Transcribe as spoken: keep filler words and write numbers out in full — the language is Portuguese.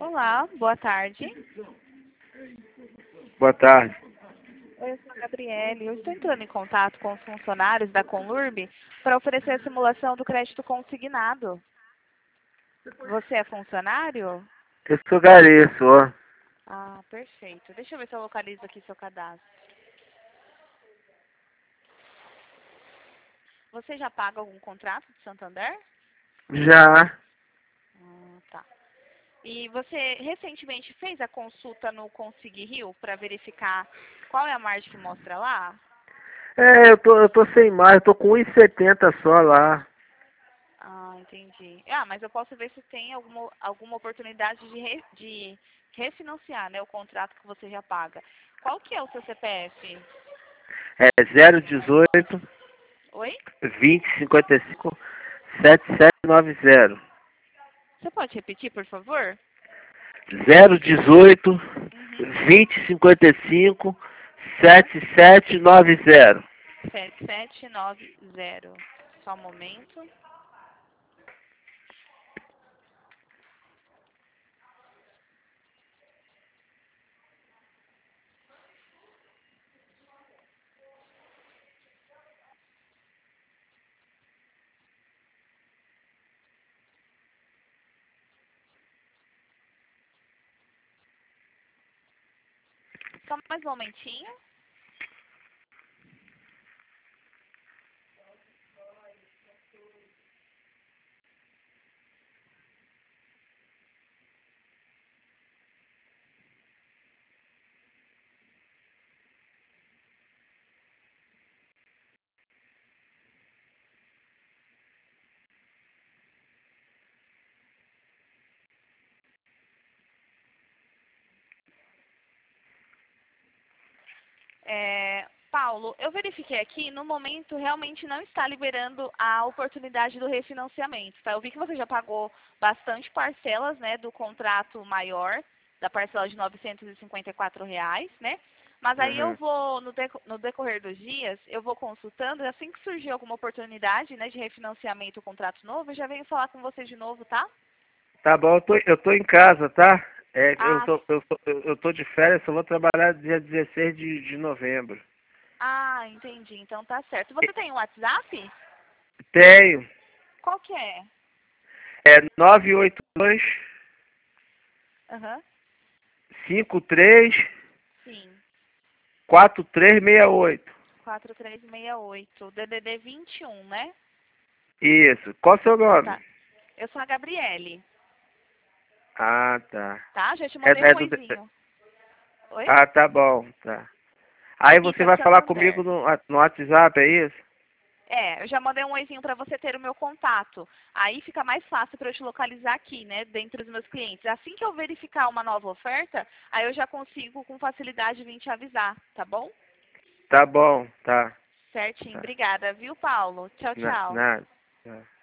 Olá, boa tarde. Boa tarde. Oi, eu sou a Gabriele. Eu estou entrando em contato com os funcionários da Conlurb para oferecer a simulação do crédito consignado. Você é funcionário? Eu sou Gareço, ó. Ah, perfeito. Deixa eu ver se eu localizo aqui seu cadastro. Você já paga algum contrato de Santander? Já. Ah, tá. E você recentemente fez a consulta no Consig Rio para verificar qual é a margem que mostra lá? É, eu tô, eu tô sem mais, eu tô com um e setenta só lá. Ah, entendi. Ah, mas eu posso ver se tem alguma, alguma oportunidade de, re, de refinanciar, né, o contrato que você já paga. Qual que é o seu C P F? É zero dezoito, Oi? vinte, cinquenta e cinco, setenta e sete noventa. Você pode repetir, por favor? zero dezoito, Uhum. vinte, cinquenta e cinco, Aham. setenta e sete noventa. sete sete nove zero. Só um momento. Só mais um momentinho. É, Paulo, eu verifiquei aqui, no momento realmente não está liberando a oportunidade do refinanciamento, tá? Eu vi que você já pagou bastante parcelas, né, do contrato maior, da parcela de novecentos e cinquenta e quatro reais, né? Mas aí eu Uhum. vou, no, deco- no decorrer dos dias, eu vou consultando, e assim que surgir alguma oportunidade, né, de refinanciamento ou contrato novo, eu já venho falar com você de novo, tá? Tá bom, eu tô, eu tô em casa, tá? É, eu Ah, tô, eu tô, eu eu tô de férias, só vou trabalhar dia dezesseis de, de novembro. ah, entendi, então tá certo. Você tem um WhatsApp? Tenho. Qual que é? É nove oito dois, Aham, cinco três, sim. quatro três seis oito. quatro três seis oito, D D D vinte e um, né? Isso. Qual o seu nome? Tá. Eu sou a Gabriele, Ah, tá. tá? Já te É, mandei um é do... oizinho. Oi? Ah, tá bom, tá. Aí você Ita vai falar comigo Santander. no, no WhatsApp, é isso? É, eu já mandei um oizinho para você ter o meu contato. Aí fica mais fácil para eu te localizar aqui, né, dentre os meus clientes. Assim que eu verificar uma nova oferta, aí eu já consigo com facilidade vir te avisar, tá bom? Tá bom, tá. Certinho. Tá. Obrigada, viu, Paulo? Tchau, Na, tchau. nada. Tá.